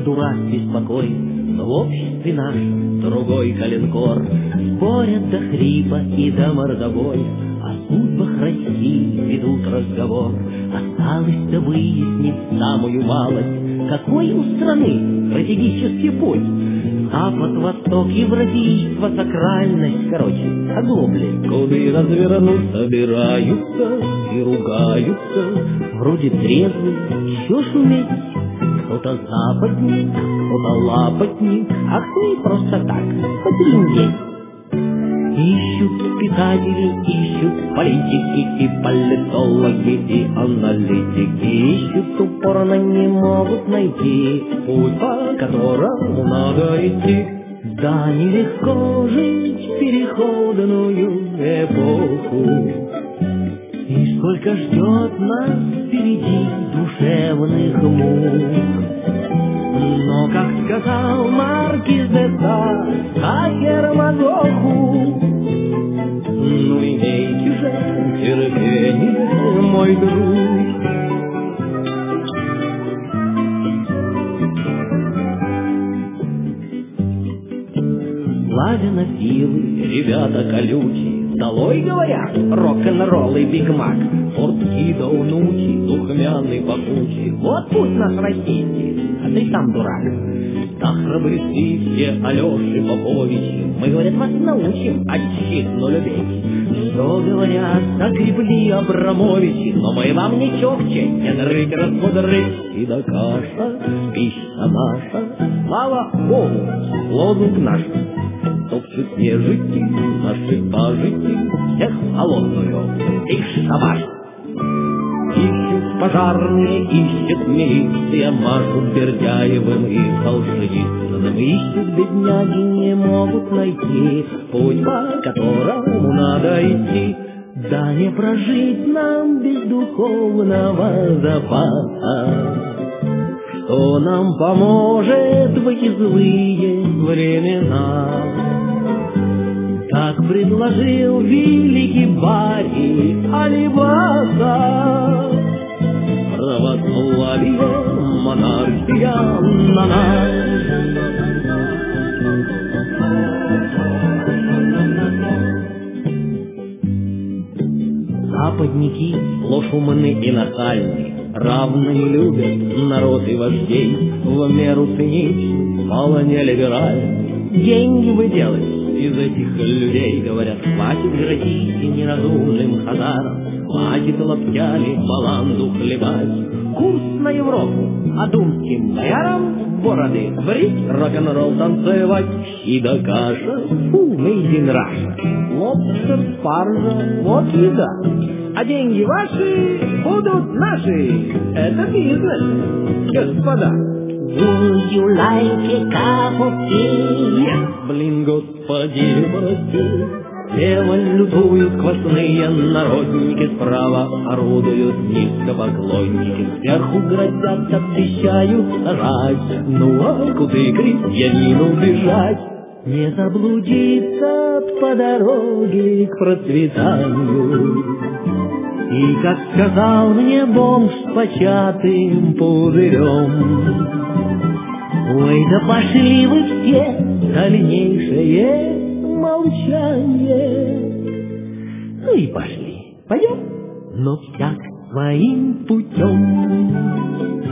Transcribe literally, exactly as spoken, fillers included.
дурак беспокоен, но в обществе нашем другой коленкор. Спорят до хрипа и до мордобоя, о судьбах России ведут разговор. Осталось-то выяснить самую малость, какой у страны стратегический путь. Запад, восток, европейство, сакральность, короче, оглобли. Куды развернуть собираются и ругаются, вроде трезвый, еще шуметь. Кто-то западник, кто-то лапотник, а кто и просто так, потрындеть. Ищут писатели, ищут политики и политологи, и аналитики. Ищут упорно, не могут найти путь, по которому надо идти. Да, нелегко жить в переходную эпоху, и сколько ждет нас впереди душевных мук. Но, как сказал Маркиз де Сад Ахер Мазоху, ну имейте же терпение, мой друг. Славянофилы, ребята колючие, долой, говорят, рок-н-ролл и бигмак, фортки да унучи, духмяный пахучий, вот путь наш российский, а ты сам дурак. Да храбрецы все Алеши Поповичи, мы, говорят, вас научим отчизну любить. Что говорят, огребли Абрамовичи, но мы вам не чокче, не дрыть, раскудрыть. И да каша, пища наша, слава Богу, лозунг наш. Топчут нежити, наших пажити, всех в холодную и шабаш. Ищут пожарные, ищет милиция, машут Бердяевым и Солженицыным. Ищут бедняги, не могут найти путь, по которому надо идти. Да не прожить нам без духовного запаса, что нам поможет в эти злые времена. Как предложил великий барин Алибаса, православие, монархия на нас. Западники сплошь умны и нахальны, равно не любят народ и вождей, в меру циничны, мало не либеральны. Деньги вы делаете из этих людей, говорят, хватит грозить неразумным хазарам, хватит лаптями баланду хлебать. Курс на Европу, а думским боярам бороды брить, рок-н-ролл танцевать. И да каша, фу, made in Russia, лобстер, спаржа, вот еда. А деньги ваши будут наши, это бизнес, господа. Would you like a cup of tea? Блин, господи, прости. Слева лютуют квасные народники, справа орудуют низкопоклонники. Сверху грозят, обещают сажать, ну а куда крестьянину бежать? Не заблудиться по дороге к процветанию. И, как сказал мне бомж с початым пузырем: ой, да пошли вы все, дальнейшее молчание. Ну и пошли, пойдем, но всяк своим путем.